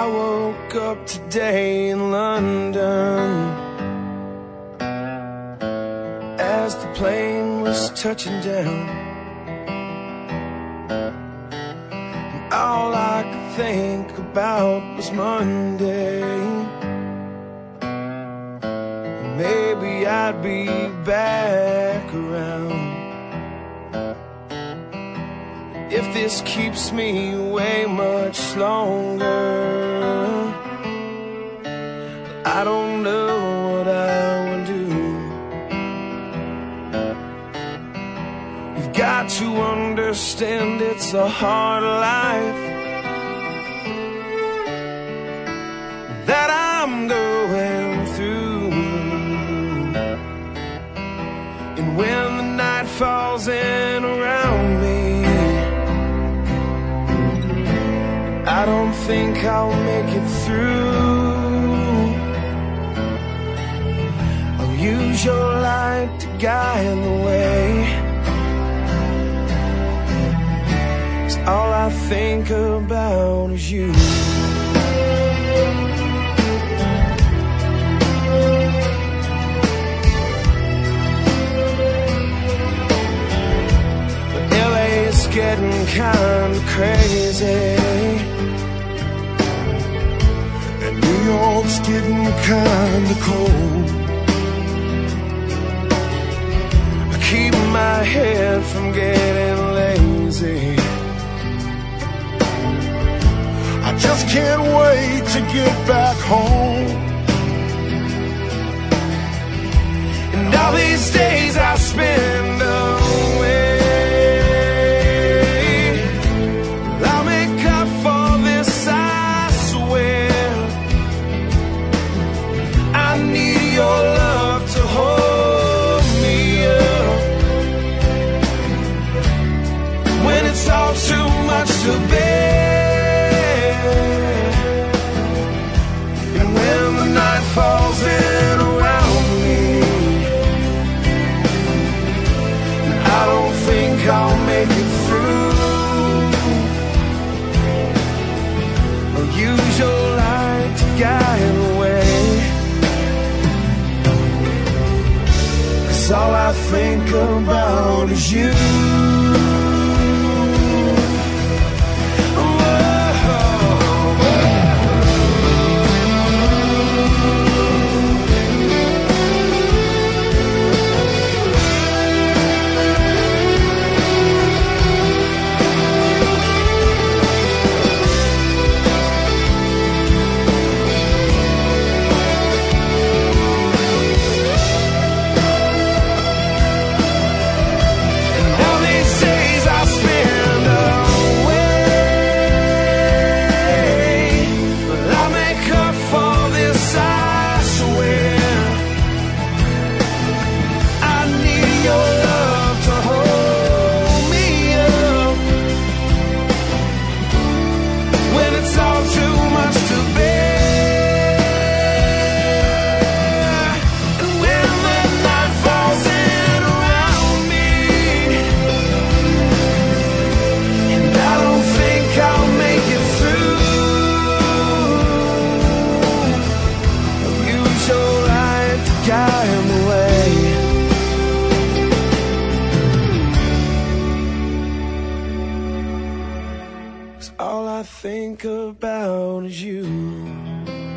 woke up today in London as the plane was touching down, and all I could think about was Monday. Maybe I'd be back around. If this keeps me away much longer, I don't know what I will do. You've got to understand it's a hard life that I'm going through. And when the night falls in around me, I don't think I'll make it through. I'll use your light to guide the way, 'cause all I think about is you. But LA's getting kinda crazy, New York's getting kinda cold. I keep my head from getting lazy. I just can't wait to get back home. And all these days I spend away, I'll make up for this, I swear. I need your love to hold me up when it's all too much to bear. And when the night falls in around me, and I don't think I'll make it through, I'll use your light to guide the way, 'cause all I think about is you. All I think about is you.